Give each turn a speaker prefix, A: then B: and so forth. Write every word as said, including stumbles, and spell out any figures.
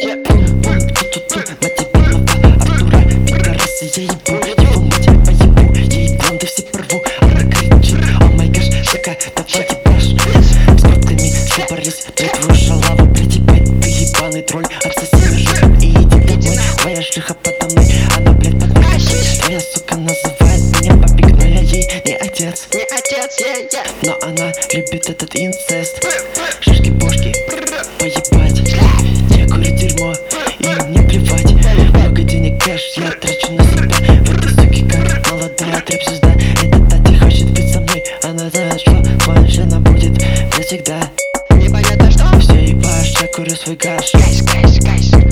A: Ту-ту-ту, на тебе нова Артура, пидорасы, я ебу его мать, поебу, ей блонды все порву. Она кричит, о май гаш, шика, давай ебашь. С бабками собрались, дай твою шалаву, блядь, ебать, ты ебаный тролль. Отсоси мужика и иди домой, твоя шлюха подо мной, она, блядь, под мной. Твоя сука называет меня папик, но я ей не отец,
B: Не отец, yeah, yeah.
A: но она любит этот инцест.